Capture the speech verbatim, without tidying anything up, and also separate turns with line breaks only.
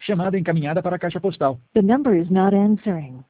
Chamada encaminhada para a caixa postal.
The number is not answering.